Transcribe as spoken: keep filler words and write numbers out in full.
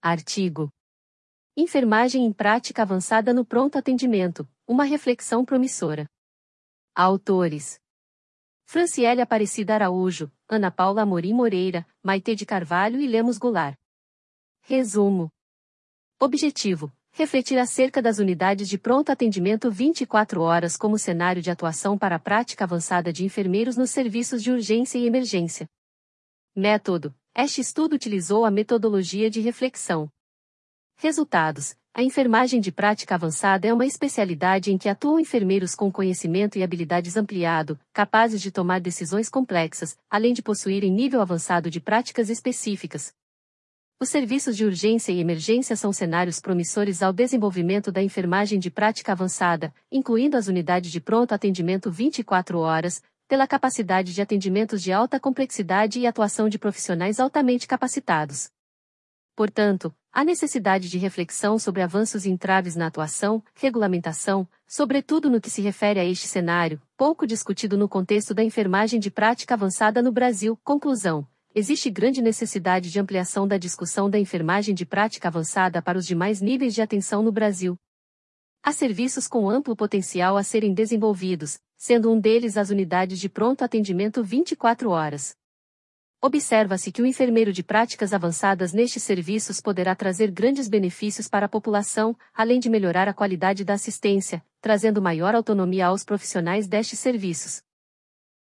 Artigo: Enfermagem em prática avançada no pronto atendimento, uma reflexão promissora. Autores: Franciele Aparecida Araújo, Ana Paula Amorim Moreira, Maitê de Carvalho e Lemos Goulart. Resumo. Objetivo: refletir acerca das unidades de pronto atendimento vinte e quatro horas como cenário de atuação para a prática avançada de enfermeiros nos serviços de urgência e emergência. Método: este estudo utilizou a metodologia de reflexão. Resultados: a enfermagem de prática avançada é uma especialidade em que atuam enfermeiros com conhecimento e habilidades ampliado, capazes de tomar decisões complexas, além de possuírem nível avançado de práticas específicas. Os serviços de urgência e emergência são cenários promissores ao desenvolvimento da enfermagem de prática avançada, incluindo as unidades de pronto atendimento vinte e quatro horas, pela capacidade de atendimentos de alta complexidade e atuação de profissionais altamente capacitados. Portanto, há necessidade de reflexão sobre avanços e entraves na atuação, regulamentação, sobretudo no que se refere a este cenário, pouco discutido no contexto da enfermagem de prática avançada no Brasil. Conclusão: existe grande necessidade de ampliação da discussão da enfermagem de prática avançada para os demais níveis de atenção no Brasil. Há serviços com amplo potencial a serem desenvolvidos, sendo um deles as unidades de pronto atendimento vinte e quatro horas. Observa-se que o enfermeiro de práticas avançadas nestes serviços poderá trazer grandes benefícios para a população, além de melhorar a qualidade da assistência, trazendo maior autonomia aos profissionais destes serviços.